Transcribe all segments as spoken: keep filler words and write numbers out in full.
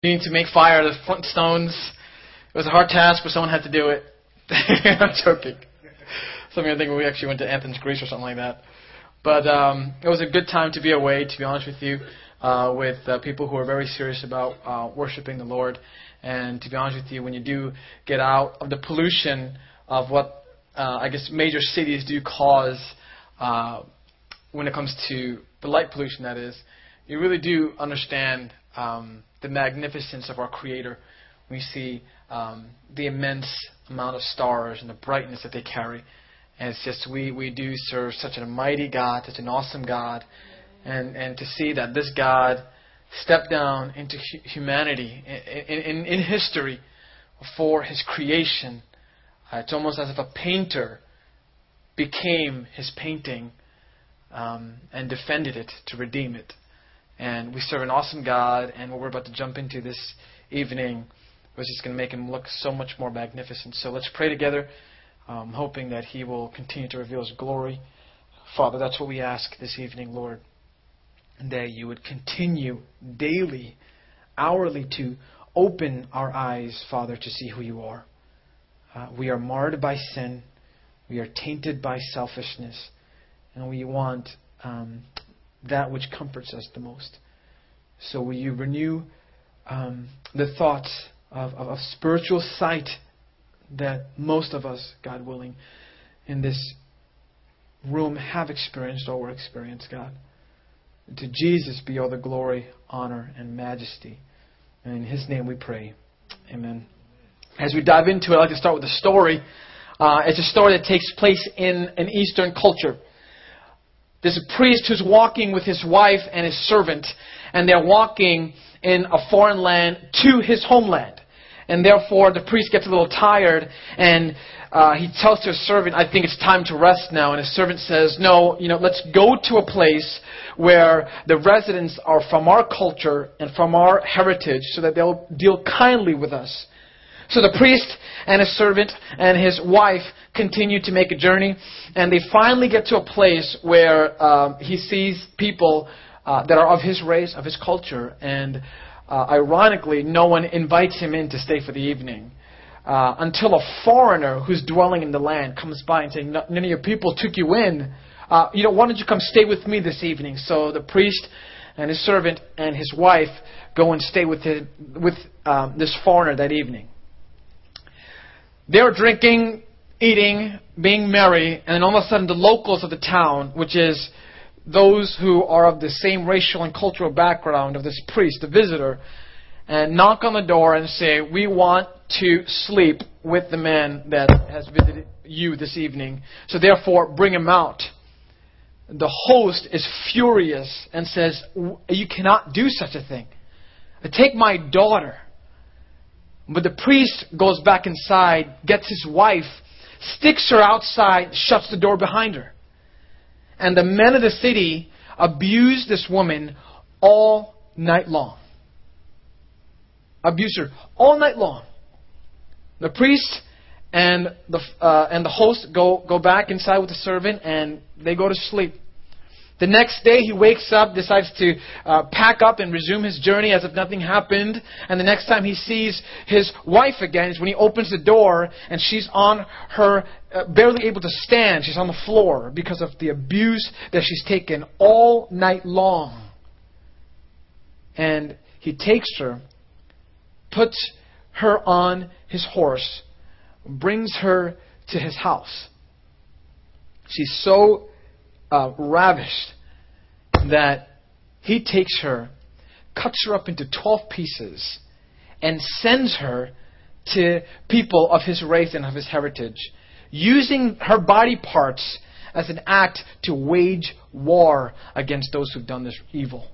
needing to make fire out of flint stones. It was a hard task, but someone had to do it. I'm joking. Some of you think we actually went to Athens, Greece or something like that. But um, it was a good time to be away, to be honest with you, uh, with uh, people who are very serious about uh, worshiping the Lord. And to be honest with you, when you do get out of the pollution of what uh, I guess major cities do cause uh, when it comes to the light pollution, that is, you really do understand um, the magnificence of our Creator. We see um, the immense amount of stars and the brightness that they carry. And it's just, we, we do serve such a mighty God, such an awesome God. And, and to see that this God stepped down into hu- humanity, in, in, in history, for His creation. Uh, it's almost as if a painter became His painting um, and defended it to redeem it. And we serve an awesome God, and what we're about to jump into this evening was just going to make Him look so much more magnificent. So let's pray together, um, hoping that He will continue to reveal His glory. Father, that's what we ask this evening, Lord, that You would continue daily, hourly to open our eyes, Father, to see who You are. Uh, we are marred by sin. We are tainted by selfishness. And we want um, that which comforts us the most. So will You renew um, the thoughts of, of, of spiritual sight that most of us, God willing, in this room have experienced or will experience, God. To Jesus be all the glory, honor, and majesty. And in His name we pray. Amen. As we dive into it, I'd like to start with a story. Uh, it's a story that takes place in an Eastern culture. There's a priest who's walking with his wife and his servant, and they're walking in a foreign land to his homeland. And therefore, the priest gets a little tired, and uh, he tells to his servant, I think it's time to rest now. And his servant says, no, you know, let's go to a place where the residents are from our culture and from our heritage so that they'll deal kindly with us. So the priest and his servant and his wife continue to make a journey, and they finally get to a place where um, he sees people uh, that are of his race, of his culture, and uh, ironically, no one invites him in to stay for the evening uh, until a foreigner who's dwelling in the land comes by and saying, none of your people took you in. Uh, you know, why don't you come stay with me this evening? So the priest and his servant and his wife go and stay with his, with um, this foreigner that evening. They're drinking, eating, being merry, and then all of a sudden the locals of the town, which is those who are of the same racial and cultural background of this priest, the visitor, and knock on the door and say, we want to sleep with the man that has visited you this evening, so therefore bring him out. The host is furious and says, you cannot do such a thing. Take my daughter. But the priest goes back inside, gets his wife, sticks her outside, shuts the door behind her. And the men of the city abuse this woman all night long. Abuse her all night long. The priest and the uh, and the host go, go back inside with the servant, and they go to sleep. The next day he wakes up, decides to uh, pack up and resume his journey as if nothing happened. And the next time he sees his wife again is when he opens the door and she's on her, uh, barely able to stand. She's on the floor because of the abuse that she's taken all night long. And he takes her, puts her on his horse, brings her to his house. She's so Uh, ravished that he takes her, cuts her up into twelve pieces, and sends her to people of his race and of his heritage, using her body parts as an act to wage war against those who've done this evil.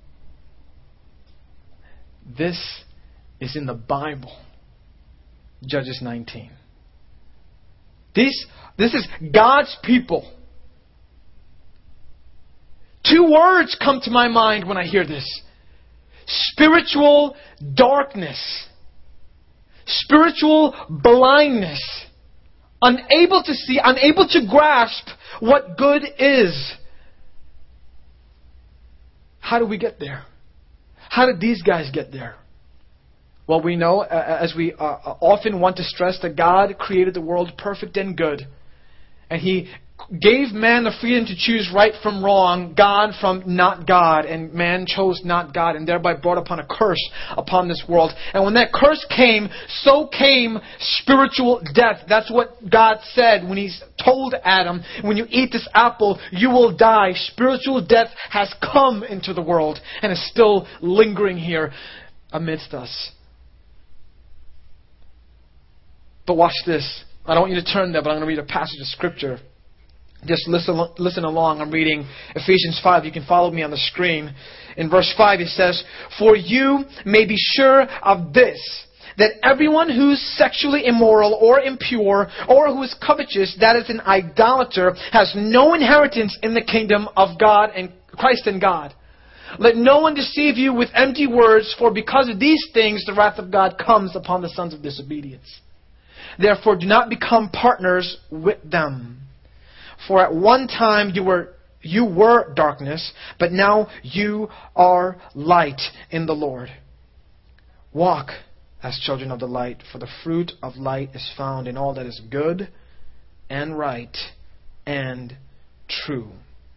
This is in the Bible, Judges nineteen. These, this is God's people. Two words come to my mind when I hear this. Spiritual darkness. Spiritual blindness. Unable to see, unable to grasp what good is. How do we get there? How did these guys get there? Well, we know, uh, as we uh, often want to stress, that God created the world perfect and good. And He gave man the freedom to choose right from wrong, God from not God. And man chose not God, and thereby brought upon a curse upon this world. And when that curse came, so came spiritual death. That's what God said when He told Adam, when you eat this apple, you will die. Spiritual death has come into the world and is still lingering here amidst us. But watch this. I don't want you to turn there, but I'm going to read a passage of Scripture. Just listen listen along. I'm reading Ephesians five. You can follow me on the screen. In verse five it says, "For you may be sure of this, that everyone who's sexually immoral or impure or who is covetous, that is an idolater, has no inheritance in the kingdom of God and Christ and God. Let no one deceive you with empty words, for because of these things the wrath of God comes upon the sons of disobedience. Therefore do not become partners with them. For at one time you were you were darkness, but now you are light in the Lord. Walk as children of the light, for the fruit of light is found in all that is good and right and true."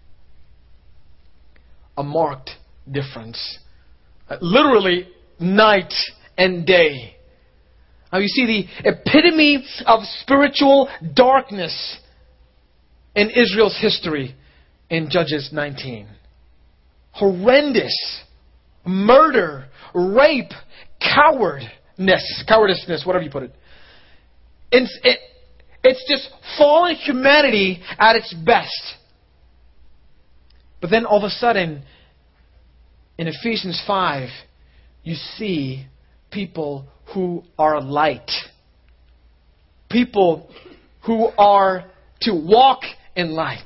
A marked difference. Literally night and day. Now you see the epitome of spiritual darkness in Israel's history in Judges nineteen. Horrendous murder, rape, cowardness, cowardiceness, whatever you put it. It's, it, it's just fallen humanity at its best. But then all of a sudden, in Ephesians five, you see people who are light. People who are to walk in light.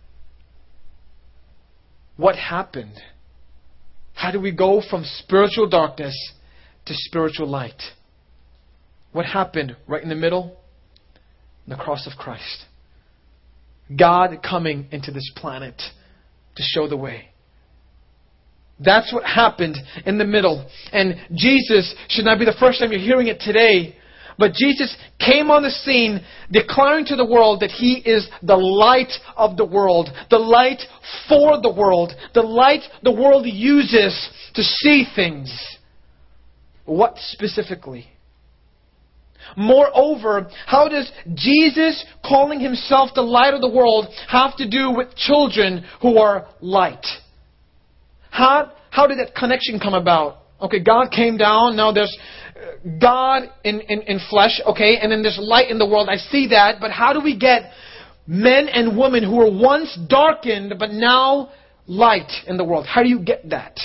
What happened? How do we go from spiritual darkness to spiritual light? What happened right in the middle? The cross of Christ. God coming into this planet to show the way. That's what happened in the middle. And Jesus should not be the first time you're hearing it today. But Jesus came on the scene declaring to the world that He is the light of the world. The light for the world. The light the world uses to see things. What specifically? Moreover, how does Jesus calling Himself the light of the world have to do with children who are light? How, how did that connection come about? Okay, God came down. Now there's God in, in, in flesh. Okay, and then there's light in the world. I see that. But how do we get men and women who were once darkened but now light in the world? How do you get that?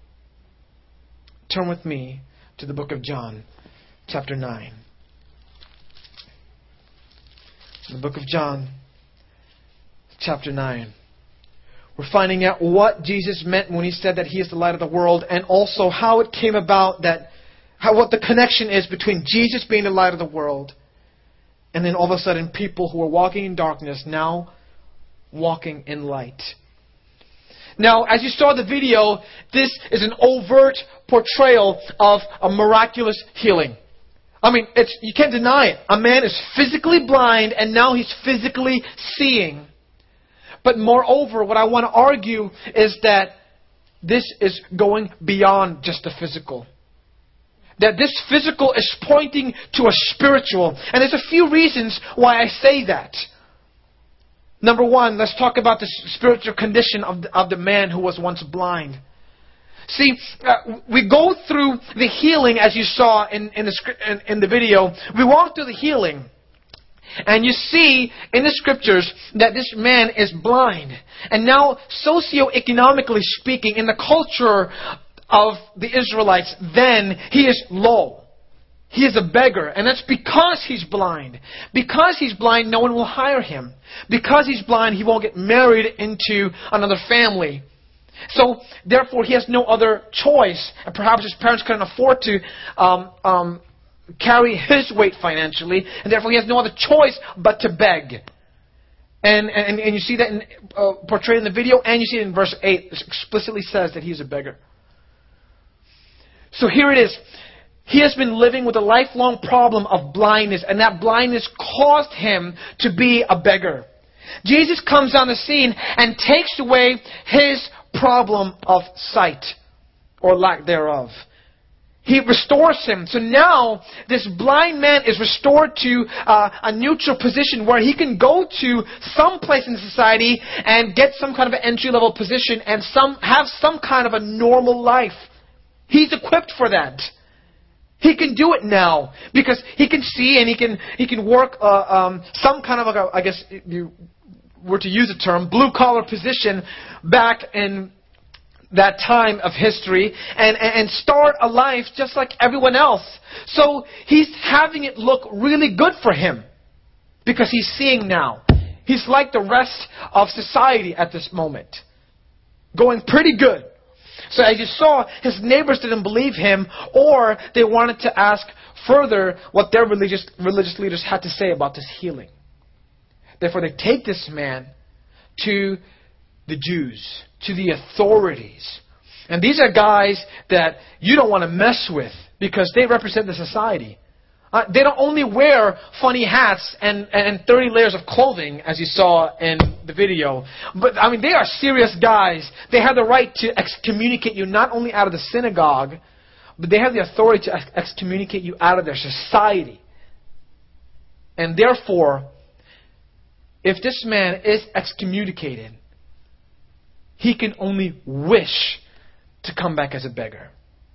Turn with me to the book of John, chapter nine. The book of John, chapter nine. We're finding out what Jesus meant when He said that He is the light of the world, and also how it came about, that how what the connection is between Jesus being the light of the world and then all of a sudden people who are walking in darkness now walking in light. Now, as you saw the video, this is an overt portrayal of a miraculous healing. I mean, it's, you can't deny it. A man is physically blind and now he's physically seeing. But moreover, what I want to argue is that this is going beyond just the physical. That this physical is pointing to a spiritual. And there's a few reasons why I say that. Number one, let's talk about the spiritual condition of the, of the man who was once blind. See, uh, we go through the healing as you saw in, in, the, in, in the video. We walk through the healing. And you see in the scriptures that this man is blind. And now, socioeconomically speaking, in the culture of the Israelites, then he is low. He is a beggar. And that's because he's blind. Because he's blind, no one will hire him. Because he's blind, he won't get married into another family. So, therefore, he has no other choice. And perhaps his parents couldn't afford to um, um, carry his weight financially. And therefore, he has no other choice but to beg. And and, and you see that in, uh, portrayed in the video. And you see it in verse eight. It explicitly says that he's a beggar. So here it is. he has been living with a lifelong problem of blindness, and that blindness caused him to be a beggar. Jesus comes on the scene and takes away his problem of sight, or lack thereof. He restores him. So now, this blind man is restored to uh, a neutral position where he can go to some place in society and get some kind of an entry-level position and some have some kind of a normal life. He's equipped for that. He can do it now because he can see and he can he can work uh, um, some kind of, like a, I guess, if you were to use a term, blue-collar position back in that time of history and, and start a life just like everyone else. So he's having it look really good for him because he's seeing now. He's like the rest of society at this moment. Going pretty good. So as you saw, his neighbors didn't believe him, or they wanted to ask further what their religious religious leaders had to say about this healing. Therefore, they take this man to the Jews, to the authorities. And these are guys that you don't want to mess with because they represent the society. Uh, they don't only wear funny hats and, and thirty layers of clothing, as you saw in the video. But, I mean, they are serious guys. They have the right to excommunicate you not only out of the synagogue, but they have the authority to ex- excommunicate you out of their society. And therefore, if this man is excommunicated, he can only wish to come back as a beggar.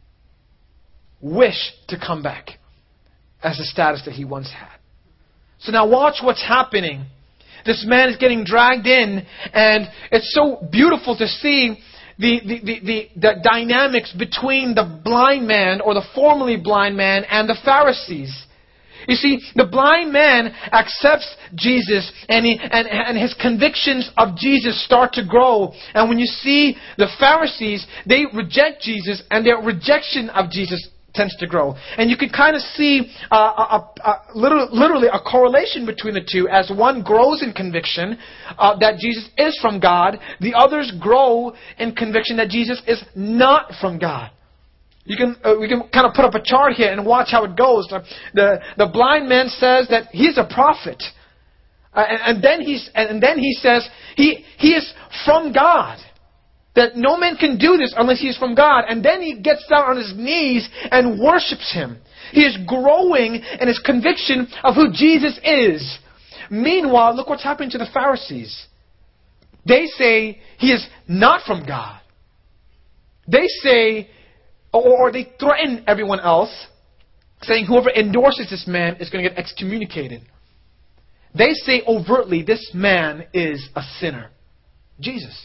Wish to come back as the status that he once had. So now watch what's happening. This man is getting dragged in, and it's so beautiful to see the, the, the, the, the dynamics between the blind man, or the formerly blind man, and the Pharisees. You see, the blind man accepts Jesus, and, he, and, and his convictions of Jesus start to grow. And when you see the Pharisees, they reject Jesus, and their rejection of Jesus tends to grow. And you can kind of see uh, a, a, a, literally, literally a correlation between the two. As one grows in conviction uh, that Jesus is from God, the others grow in conviction that Jesus is not from God. You can uh, we can kind of put up a chart here and watch how it goes. The the, the blind man says that he's a prophet, uh, and, and then he's and then he says he he is from God. That no man can do this unless he is from God. And then he gets down on his knees and worships him. He is growing in his conviction of who Jesus is. Meanwhile, look what's happening to the Pharisees. They say he is not from God. They say, or they threaten everyone else, saying whoever endorses this man is going to get excommunicated. They say overtly, this man is a sinner. Jesus.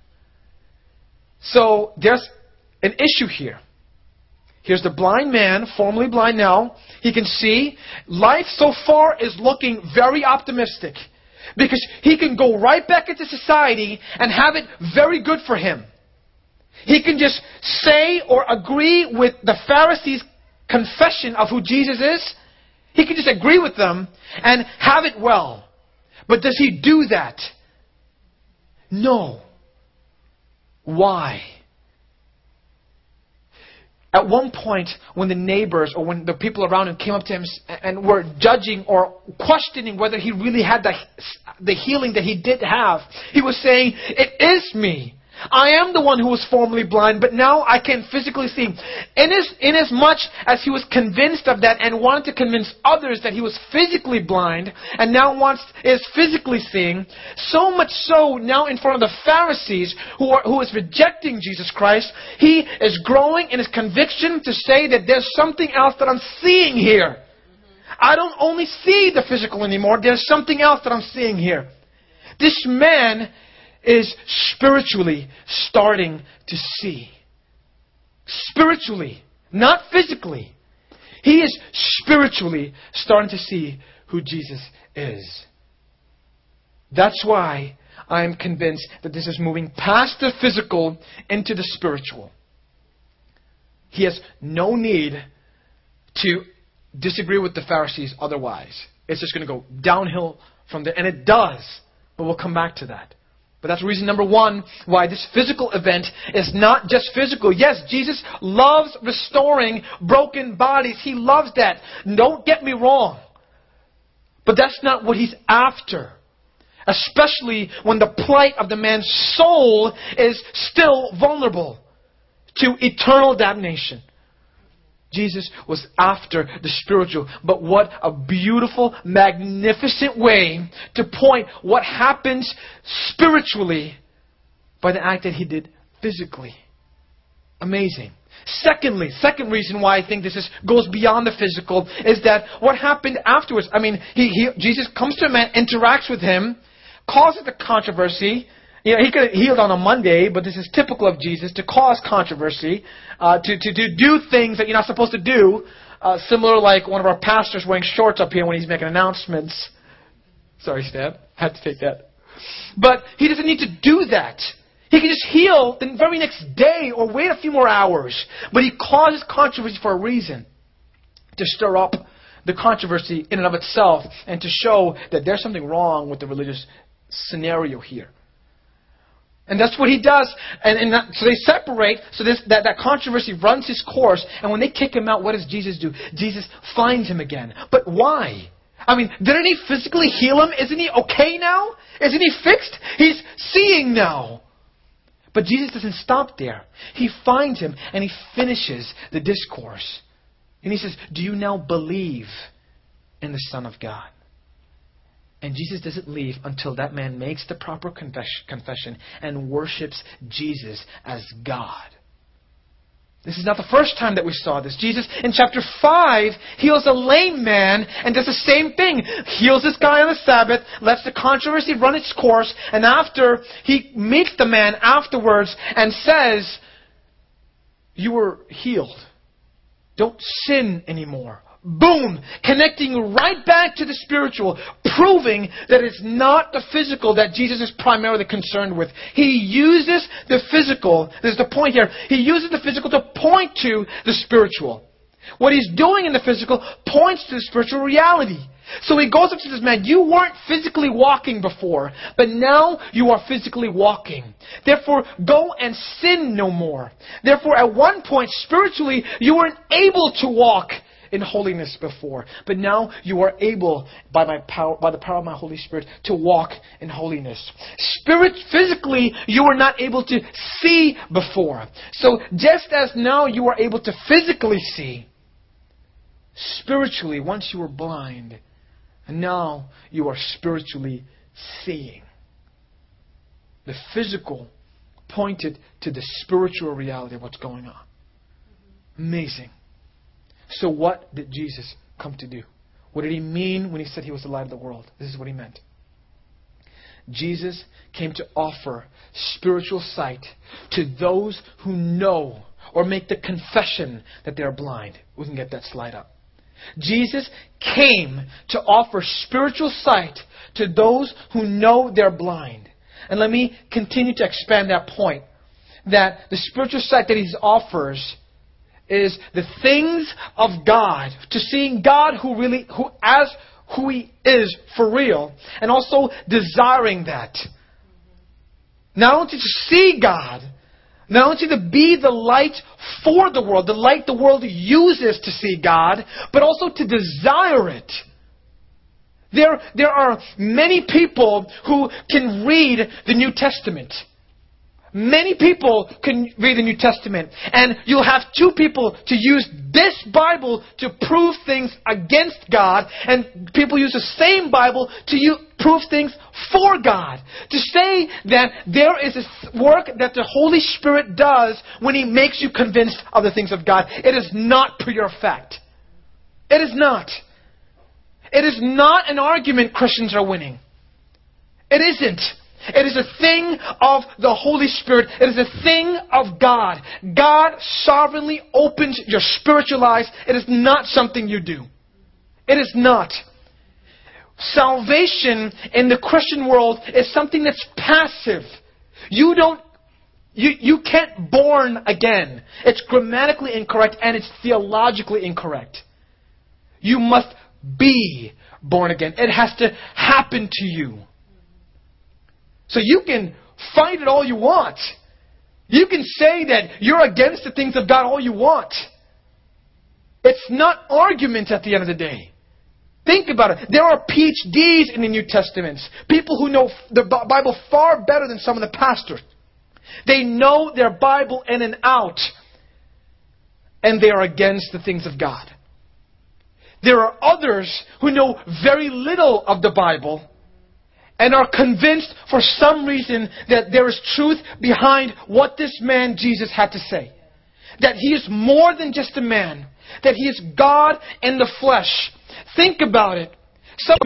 So there's an issue here. Here's the blind man, formerly blind now. He can see. Life so far is looking very optimistic because he can go right back into society and have it very good for him. He can just say or agree with the Pharisees' confession of who Jesus is. He can just agree with them and have it well. But does he do that? No. Why? At one point, when the neighbors or when the people around him came up to him and were judging or questioning whether he really had the, the healing that he did have, he was saying, "It is me. I am the one who was formerly blind, but now I can physically see." In as, in as much as he was convinced of that and wanted to convince others that he was physically blind and now wants is physically seeing, so much so now in front of the Pharisees who are who is rejecting Jesus Christ, he is growing in his conviction to say that there's something else that I'm seeing here. I don't only see the physical anymore. There's something else that I'm seeing here. This man is spiritually starting to see. Spiritually, not physically. He is spiritually starting to see who Jesus is. That's why I am convinced that this is moving past the physical into the spiritual. He has no need to disagree with the Pharisees otherwise. It's just going to go downhill from there. And it does. But we'll come back to that. But that's reason number one why this physical event is not just physical. Yes, Jesus loves restoring broken bodies. He loves that. Don't get me wrong. But that's not what He's after. Especially when the plight of the man's soul is still vulnerable to eternal damnation. Jesus was after the spiritual. But what a beautiful, magnificent way to point what happens spiritually by the act that He did physically. Amazing. Secondly, second reason why I think this is goes beyond the physical is that what happened afterwards. I mean, he, he Jesus comes to a man, interacts with him, causes the controversy. You know, he could have healed on a Monday, but this is typical of Jesus to cause controversy, uh, to, to, to do things that you're not supposed to do. Uh, similar like one of our pastors wearing shorts up here when he's making announcements. Sorry, Stan. Had to take that. But he doesn't need to do that. He can just heal the very next day or wait a few more hours. But he causes controversy for a reason. To stir up the controversy in and of itself and to show that there's something wrong with the religious scenario here. And that's what He does. And, and that, so they separate. So this, that, that controversy runs its course. And when they kick Him out, what does Jesus do? Jesus finds him again. But why? I mean, didn't He physically heal him? Isn't he okay now? Isn't he fixed? He's seeing now. But Jesus doesn't stop there. He finds him and He finishes the discourse. And He says, do you now believe in the Son of God? And Jesus doesn't leave until that man makes the proper confession and worships Jesus as God. This is not the first time that we saw this. Jesus, in chapter five, heals a lame man and does the same thing. Heals this guy on the Sabbath, lets the controversy run its course, and after, He meets the man afterwards and says, you were healed. Don't sin anymore. Boom! Connecting right back to the spiritual, proving that it's not the physical that Jesus is primarily concerned with. He uses the physical, this is the point here, He uses the physical to point to the spiritual. What He's doing in the physical points to the spiritual reality. So He goes up to this man, you weren't physically walking before, but now you are physically walking. Therefore, go and sin no more. Therefore, at one point, spiritually, you weren't able to walk in holiness before. But now you are able, by my power, by the power of my Holy Spirit, to walk in holiness. Spirit, physically, you were not able to see before. So just as now you are able to physically see, spiritually, once you were blind, and now you are spiritually seeing. The physical pointed to the spiritual reality of what's going on. Amazing. So what did Jesus come to do? What did He mean when He said He was the light of the world? This is what He meant. Jesus came to offer spiritual sight to those who know or make the confession that they are blind. We can get that slide up. Jesus came to offer spiritual sight to those who know they're blind. And let me continue to expand that point. That the spiritual sight that He offers is the things of God, to seeing God who really, who as who He is for real, and also desiring that. Not only to see God, not only to be the light for the world, the light the world uses to see God, but also to desire it. There, there are many people who can read the New Testament. Many people can read the New Testament. And you'll have two people to use this Bible to prove things against God. And people use the same Bible to use, prove things for God. To say that there is a work that the Holy Spirit does when He makes you convinced of the things of God. It is not pure fact. It is not. It is not an argument Christians are winning. It isn't. It is a thing of the Holy Spirit. It is a thing of God. God sovereignly opens your spiritual eyes. It is not something you do. It is not. Salvation in the Christian world is something that's passive. You don't, you, you can't born again. It's grammatically incorrect and it's theologically incorrect. You must be born again. It has to happen to you. So you can fight it all you want. You can say that you're against the things of God all you want. It's not argument at the end of the day. Think about it. There are P H Ds in the New Testament. People who know the Bible far better than some of the pastors. They know their Bible in and out. And they are against the things of God. There are others who know very little of the Bible and are convinced for some reason that there is truth behind what this man Jesus had to say. That He is more than just a man. That He is God in the flesh. Think about it. Some